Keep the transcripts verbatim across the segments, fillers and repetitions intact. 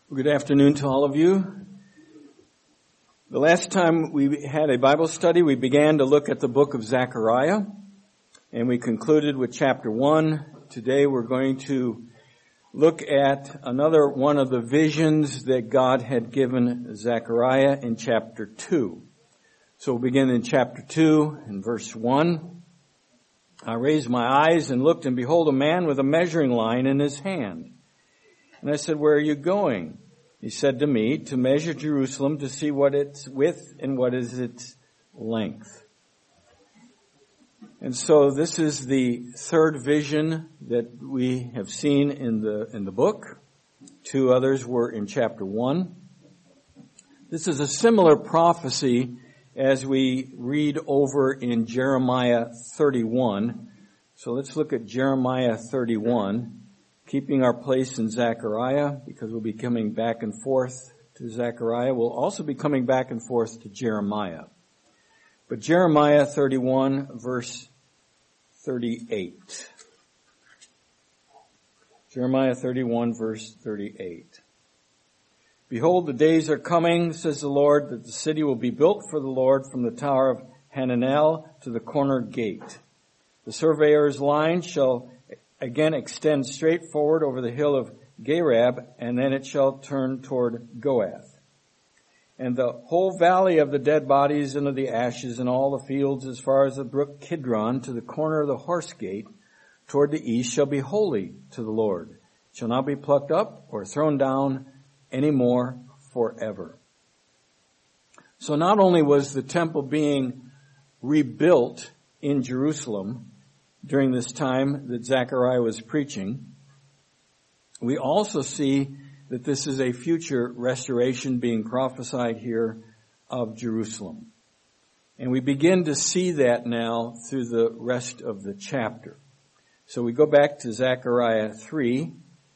Good afternoon to all of you. The last time we had a Bible study, we began to look at the book of Zechariah, and we concluded with chapter one. Today we're going to look at another one of the visions that God had given Zechariah in chapter two. So we'll begin in chapter two, in verse one. I raised my eyes and looked, and behold, a man with a measuring line in his hand. And I said, "Where are you going?" He said to me, "To measure Jerusalem, to see what its width and what is its length." And so this is the third vision that we have seen in the in the book. Two others were in chapter one. This is a similar prophecy as we read over in Jeremiah thirty-one. So let's look at Jeremiah thirty-one. Keeping our place in Zechariah, because we'll be coming back and forth to Zechariah. We'll also be coming back and forth to Jeremiah. But Jeremiah thirty-one, verse thirty-eight. Jeremiah thirty-one, verse thirty-eight. "Behold, the days are coming, says the Lord, that the city will be built for the Lord from the tower of Hananel to the corner gate. The surveyor's line shall again extend straight forward over the hill of Gareb, and then it shall turn toward Goath. And the whole valley of the dead bodies and of the ashes and all the fields as far as the brook Kidron to the corner of the horse gate toward the east shall be holy to the Lord. It shall not be plucked up or thrown down any more forever." So not only was the temple being rebuilt in Jerusalem during this time that Zechariah was preaching, we also see that this is a future restoration being prophesied here of Jerusalem. And we begin to see that now through the rest of the chapter. So we go back to Zechariah three,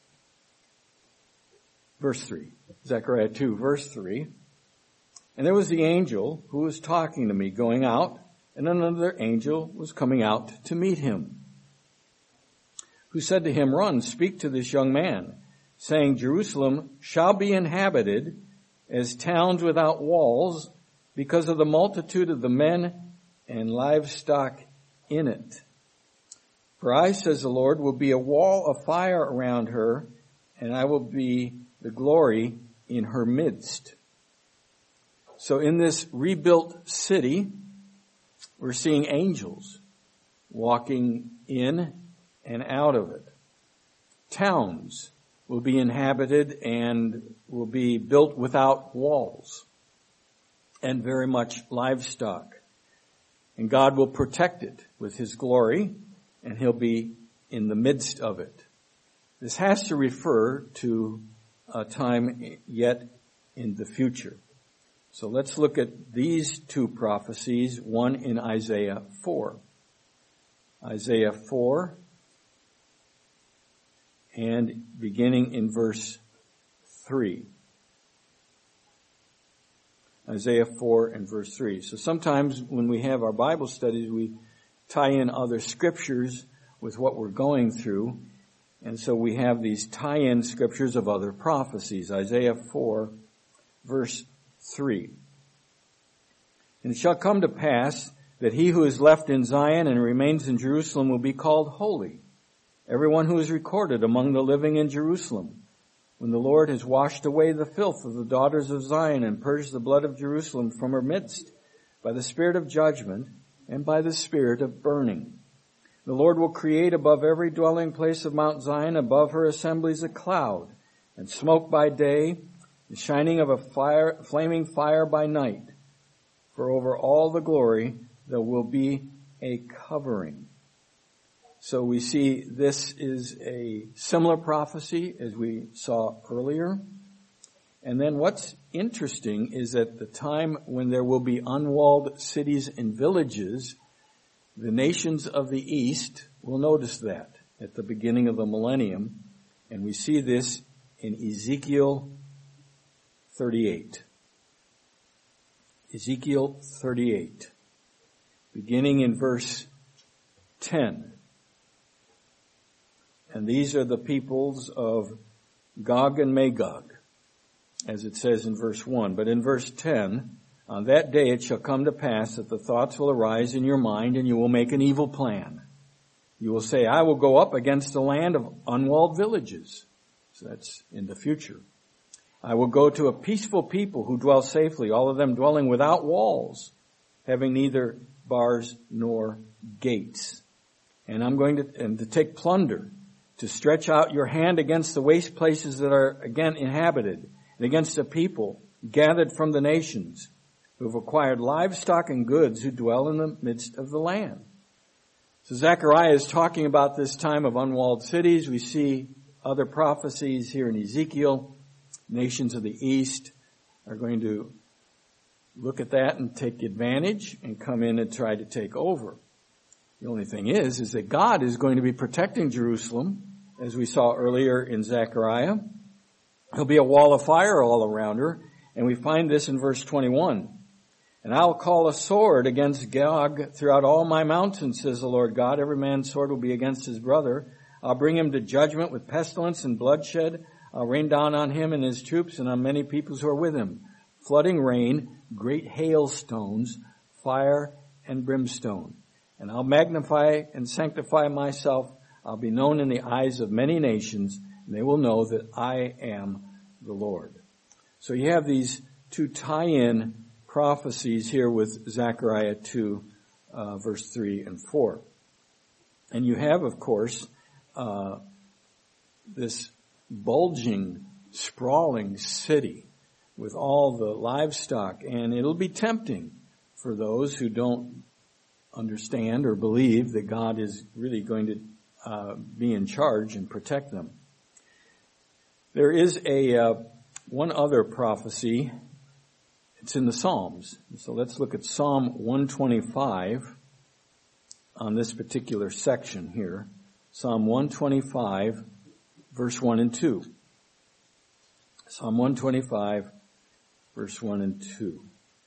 verse three. Zechariah two, verse three. "And there was the angel who was talking to me going out, and another angel was coming out to meet him, who said to him, 'Run, speak to this young man, saying, Jerusalem shall be inhabited as towns without walls because of the multitude of the men and livestock in it. For I, says the Lord, will be a wall of fire around her, and I will be the glory in her midst.'" So in this rebuilt city, we're seeing angels walking in and out of it. Towns will be inhabited and will be built without walls, and very much livestock. And God will protect it with His glory, and He'll be in the midst of it. This has to refer to a time yet in the future. So let's look at these two prophecies, one in Isaiah four. Isaiah four, and beginning in verse three. Isaiah four and verse three. So sometimes when we have our Bible studies, we tie in other scriptures with what we're going through. And so we have these tie-in scriptures of other prophecies. Isaiah four, verse three. "And it shall come to pass that he who is left in Zion and remains in Jerusalem will be called holy, everyone who is recorded among the living in Jerusalem, when the Lord has washed away the filth of the daughters of Zion and purged the blood of Jerusalem from her midst by the spirit of judgment and by the spirit of burning. The Lord will create above every dwelling place of Mount Zion, above her assemblies, a cloud, and smoke by day, the shining of a fire, flaming fire by night. For over all the glory there will be a covering." So we see this is a similar prophecy as we saw earlier. And then what's interesting is at the time when there will be unwalled cities and villages, the nations of the east will notice that at the beginning of the millennium. And we see this in Ezekiel thirty-eight. Ezekiel thirty-eight, beginning in verse ten. And these are the peoples of Gog and Magog. as it says in verse one. But in verse ten, on that day it shall come to pass that the thoughts will arise in your mind, and you will make an evil plan. You will say, I will go up against the land of unwalled villages. So that's in the future. I will go to a peaceful people who dwell safely, all of them dwelling without walls, having neither bars nor gates. And I'm going to, and to take plunder, to stretch out your hand against the waste places that are again inhabited, and against the people gathered from the nations, who have acquired livestock and goods, who dwell in the midst of the land. So Zechariah is talking about this time of unwalled cities. We see other prophecies here in Ezekiel. Nations of the east are going to look at that and take advantage and come in and try to take over. The only thing is, is that God is going to be protecting Jerusalem, as we saw earlier in Zechariah. There'll be a wall of fire all around her, and we find this in verse twenty-one. And I'll call a sword against Gog throughout all my mountains, says the Lord God. Every man's sword will be against his brother. I'll bring him to judgment with pestilence and bloodshed. I'll rain down on him and his troops and on many peoples who are with him. Flooding rain, great hailstones, fire and brimstone. And I'll magnify and sanctify myself. I'll be known in the eyes of many nations, and they will know that I am the Lord. So you have these two tie-in prophecies here with Zechariah two, uh, verse three and four. And you have, of course, uh, this bulging, sprawling city with all the livestock, and it'll be tempting for those who don't understand or believe that God is really going to uh, be in charge and protect them. There is a uh, one other prophecy. It's in the Psalms. So let's look at Psalm one twenty-five on this particular section here. Psalm one twenty-five, verse one and two. Psalm one twenty-five, verse one and two.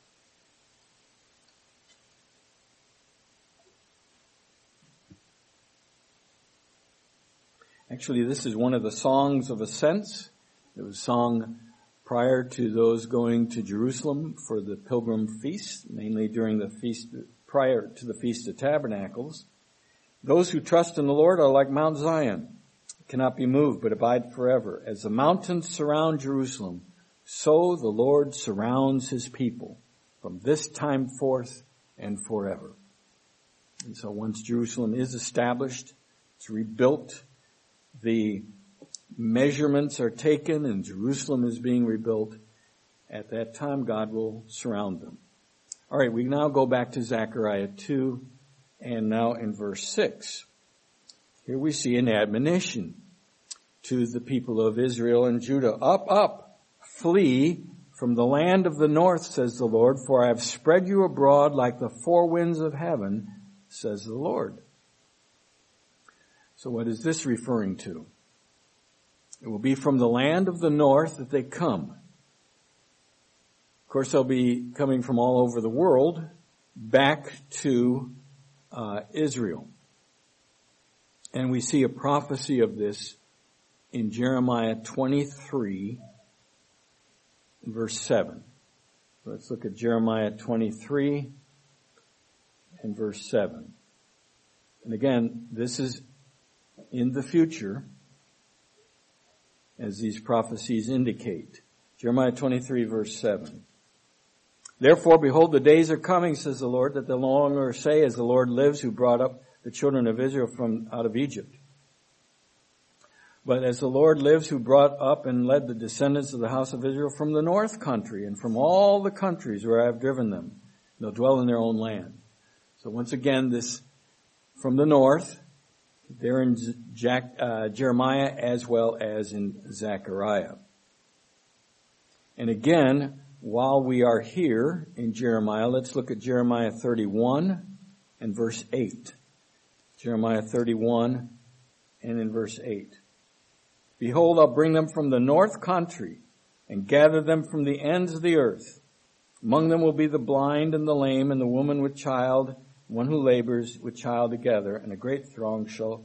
Actually, this is one of the songs of ascents. It was sung prior to those going to Jerusalem for the pilgrim feast, mainly during the feast, prior to the Feast of Tabernacles. Those who trust in the Lord are like Mount Zion, cannot be moved, but abide forever. As the mountains surround Jerusalem, so the Lord surrounds his people from this time forth and forever. And so once Jerusalem is established, it's rebuilt, the measurements are taken and Jerusalem is being rebuilt. At that time, God will surround them. All right, we now go back to Zechariah two, and now in verse six. Here we see an admonition to the people of Israel and Judah. Up, up, flee from the land of the north, says the Lord, for I have spread you abroad like the four winds of heaven, says the Lord. So what is this referring to? It will be from the land of the north that they come. Of course, they'll be coming from all over the world back to uh, Israel. And we see a prophecy of this in Jeremiah twenty-three, verse seven. Let's look at Jeremiah twenty-three and verse seven. And again, this is in the future, as these prophecies indicate. Jeremiah twenty-three, verse seven. Therefore, behold, the days are coming, says the Lord, that they'll no longer say, as the Lord lives, who brought up the children of Israel from out of Egypt. But as the Lord lives, who brought up and led the descendants of the house of Israel from the north country and from all the countries where I have driven them. They'll dwell in their own land. So once again, this from the north, there in Jack, uh, Jeremiah as well as in Zechariah. And again, while we are here in Jeremiah, let's look at Jeremiah thirty-one and verse eight. Jeremiah thirty-one and in verse eight. Behold, I'll bring them from the north country and gather them from the ends of the earth. Among them will be the blind and the lame and the woman with child, one who labors with child together, and a great throng shall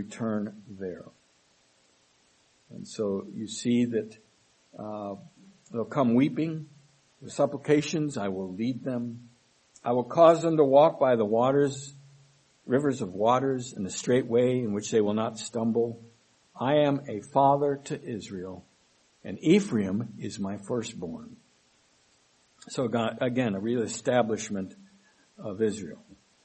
return there. And so you see that uh, They'll come weeping. With supplications I will lead them. I will cause them to walk by the waters, rivers of waters, in a straight way in which they will not stumble. I am a father to Israel, and Ephraim is my firstborn. So God, again, a real establishment of Israel.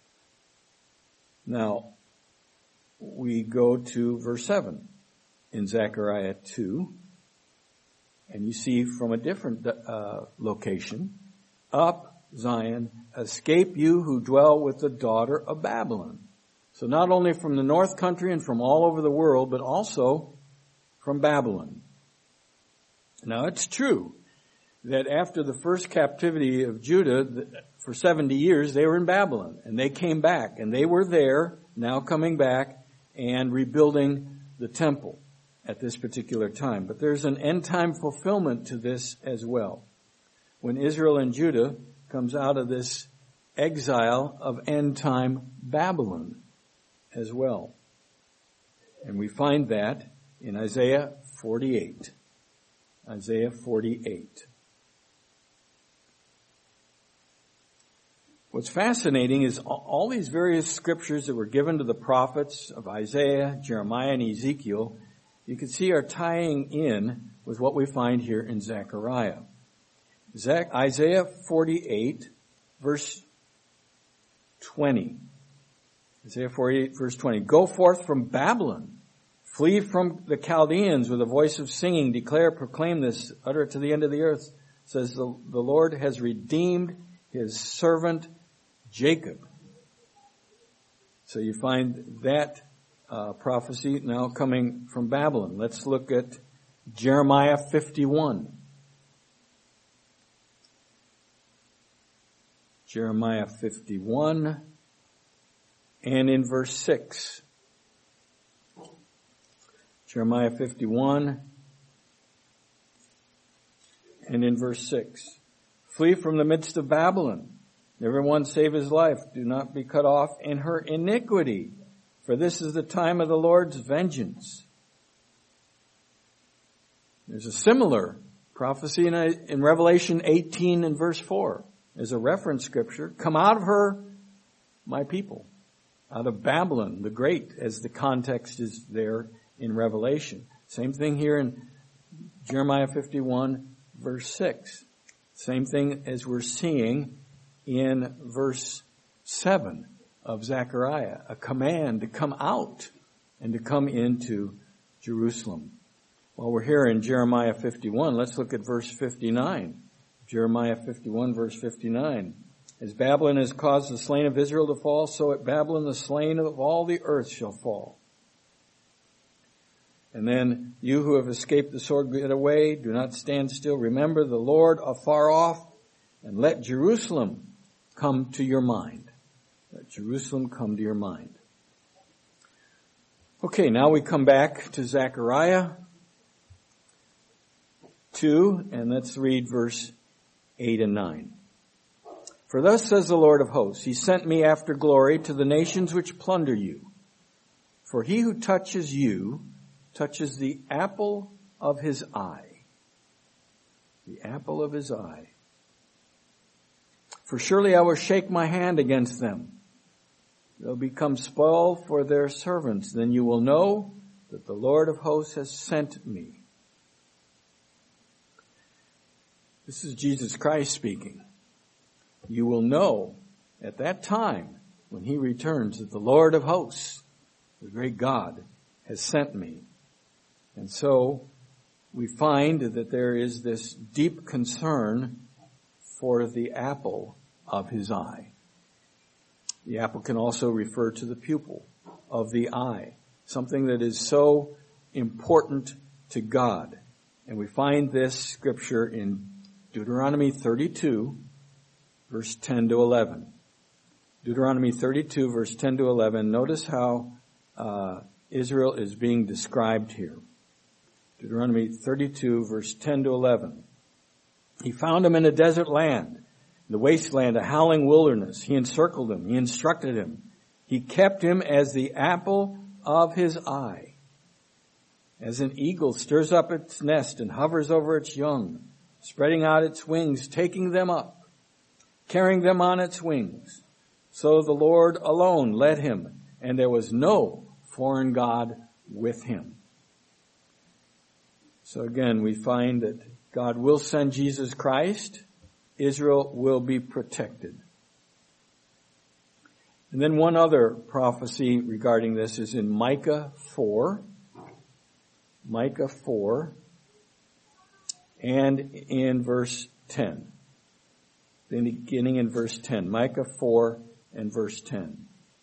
Now, we go to verse seven in Zechariah two, and you see from a different uh, location, up, Zion, escape you who dwell with the daughter of Babylon. So not only from the north country and from all over the world, but also from Babylon. Now it's true that after the first captivity of Judah, for seventy years, they were in Babylon, and they came back, and they were there, now coming back and rebuilding the temple at this particular time. But there's an end time fulfillment to this as well. When Israel and Judah comes out of this exile of end time Babylon as well. And we find that in Isaiah forty-eight. Isaiah forty-eight. What's fascinating is all these various scriptures that were given to the prophets of Isaiah, Jeremiah, and Ezekiel, you can see are tying in with what we find here in Zechariah. Zach, Isaiah forty-eight, verse twenty. Isaiah forty-eight, verse twenty. Go forth from Babylon. Flee from the Chaldeans with a voice of singing. Declare, proclaim this. Utter it to the end of the earth. It says the, the Lord has redeemed his servant Jacob. So you find that uh, prophecy now coming from Babylon. Let's look at Jeremiah fifty-one. Jeremiah fifty-one, and in verse six. Jeremiah fifty-one, and in verse six. Flee from the midst of Babylon. Everyone save his life. Do not be cut off in her iniquity, for this is the time of the Lord's vengeance. There's a similar prophecy in, a, in Revelation eighteen and verse four. There's a reference scripture. Come out of her, my people. Out of Babylon, the great, as the context is there in Revelation. Same thing here in Jeremiah fifty-one, verse six. Same thing as we're seeing in verse seven of Zechariah. A command to come out and to come into Jerusalem. While we're here in Jeremiah fifty-one, let's look at verse fifty-nine. Jeremiah fifty-one, verse fifty-nine. As Babylon has caused the slain of Israel to fall, so at Babylon the slain of all the earth shall fall. And then, you who have escaped the sword, get away. Do not stand still. Remember the Lord afar off, and let Jerusalem come to your mind. Let Jerusalem come to your mind. Okay, now we come back to Zechariah two, and let's read verse eight and nine. For thus says the Lord of hosts, he sent me after glory to the nations which plunder you. For he who touches you touches the apple of his eye. The apple of his eye. For surely I will shake my hand against them. They'll become spoil for their servants. Then you will know that the Lord of hosts has sent me. This is Jesus Christ speaking. You will know at that time when he returns that the Lord of hosts, the great God, has sent me. And so we find that there is this deep concern for the apple of his eye. The apple can also refer to the pupil of the eye, something that is so important to God. And we find this scripture in Deuteronomy thirty-two, verse ten to eleven. Deuteronomy thirty-two, verse ten to eleven. Notice how uh, Israel is being described here. Deuteronomy thirty-two, verse ten to eleven. He found him in a desert land, the wasteland, a howling wilderness. He encircled him. He instructed him. He kept him as the apple of his eye. As an eagle stirs up its nest and hovers over its young, spreading out its wings, taking them up, carrying them on its wings. So the Lord alone led him, and there was no foreign god with him. So again, we find that God will send Jesus Christ. Israel will be protected. And then one other prophecy regarding this is in Micah four. Micah four and in verse ten. Beginning in verse ten. Micah four and verse ten.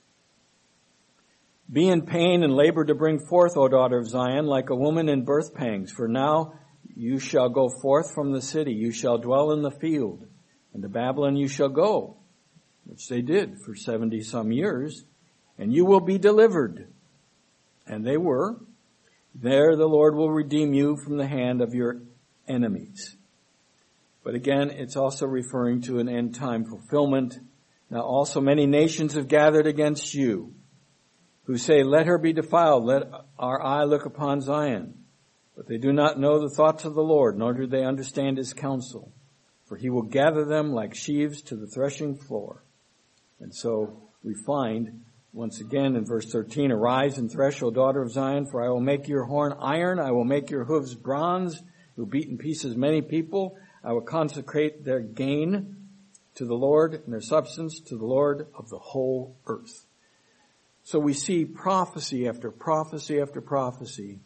Be in pain and labor to bring forth, O daughter of Zion, like a woman in birth pangs. For now you shall go forth from the city. You shall dwell in the field. And to Babylon you shall go, which they did for seventy some years. And you will be delivered. And they were. There the Lord will redeem you from the hand of your enemies. But again, it's also referring to an end time fulfillment. Now also many nations have gathered against you, who say, let her be defiled, let our eye look upon Zion. But they do not know the thoughts of the Lord, nor do they understand his counsel. For he will gather them like sheaves to the threshing floor. And so we find, once again in verse thirteen, arise and thresh, O daughter of Zion, for I will make your horn iron, I will make your hooves bronze, you will beat in pieces many people, I will consecrate their gain to the Lord and their substance to the Lord of the whole earth. So we see prophecy after prophecy after prophecy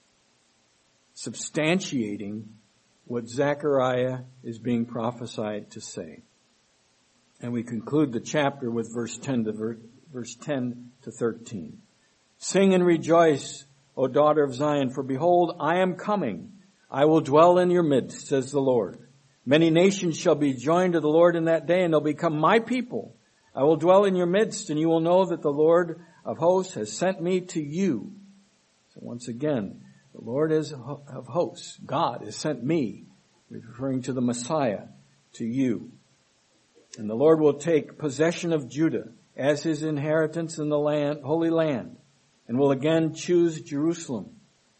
substantiating what Zechariah is being prophesied to say. And we conclude the chapter with verse ten to ver- verse ten to thirteen. Sing and rejoice, O daughter of Zion, for behold, I am coming. I will dwell in your midst, says the Lord. Many nations shall be joined to the Lord in that day, and they'll become my people. I will dwell in your midst, and you will know that the Lord of hosts has sent me to you. So once again, the Lord is of hosts. God has sent me, referring to the Messiah, to you. And the Lord will take possession of Judah as his inheritance in the land, Holy Land, and will again choose Jerusalem.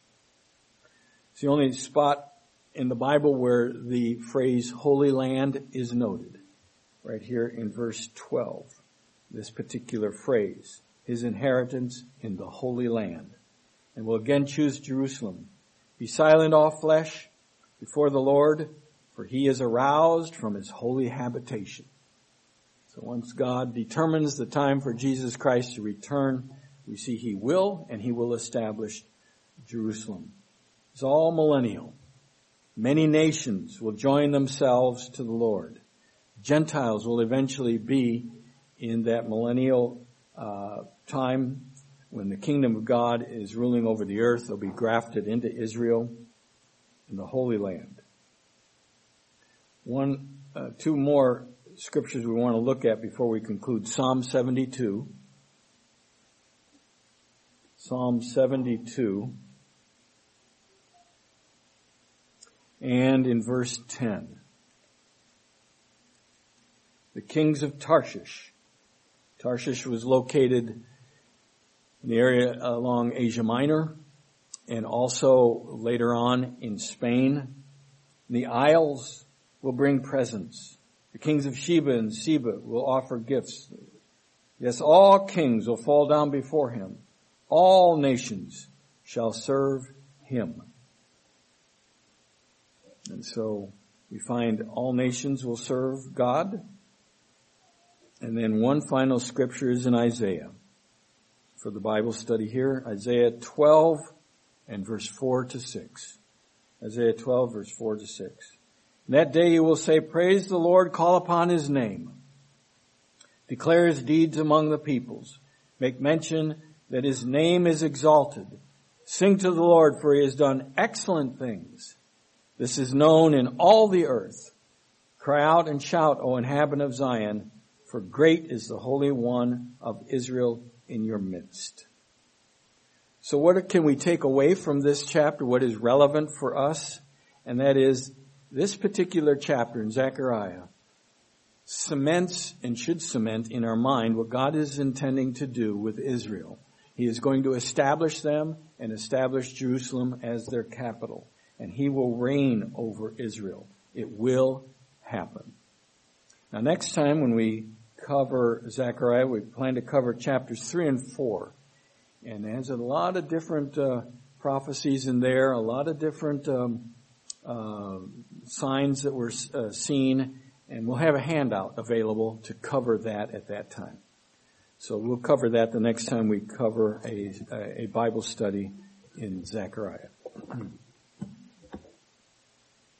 It's the only spot in the Bible where the phrase Holy Land is noted. Right here in verse twelve, this particular phrase, his inheritance in the Holy Land, and will again choose Jerusalem. Be silent, all flesh, before the Lord, for he is aroused from his holy habitation. So once God determines the time for Jesus Christ to return, we see he will, and he will establish Jerusalem. It's all millennial. Many nations will join themselves to the Lord. Gentiles will eventually be in that millennial uh, time when the kingdom of God is ruling over the earth. They'll be grafted into Israel in the Holy Land. One, uh, two more scriptures we want to look at before we conclude. Psalm seventy-two. Psalm seventy-two. And in verse ten. The kings of Tarshish. Tarshish was located in the area along Asia Minor and also later on in Spain. The isles will bring presents. The kings of Sheba and Seba will offer gifts. Yes, all kings will fall down before him. All nations shall serve him. And so we find all nations will serve God. And then one final scripture is in Isaiah. For the Bible study here, Isaiah twelve and verse four to six. Isaiah twelve verse four to six. In that day you will say, praise the Lord, call upon his name. Declare his deeds among the peoples. Make mention that his name is exalted. Sing to the Lord, for he has done excellent things. This is known in all the earth. Cry out and shout, O inhabitant of Zion, for great is the Holy One of Israel in your midst. So what can we take away from this chapter? What is relevant for us? And that is this particular chapter in Zechariah cements and should cement in our mind what God is intending to do with Israel. He is going to establish them and establish Jerusalem as their capital. And he will reign over Israel. It will happen. Now next time when we cover Zechariah, we plan to cover chapters three and four. And there's a lot of different uh, prophecies in there, a lot of different um, uh, signs that were uh, seen, and we'll have a handout available to cover that at that time. So we'll cover that the next time we cover a, a Bible study in Zechariah.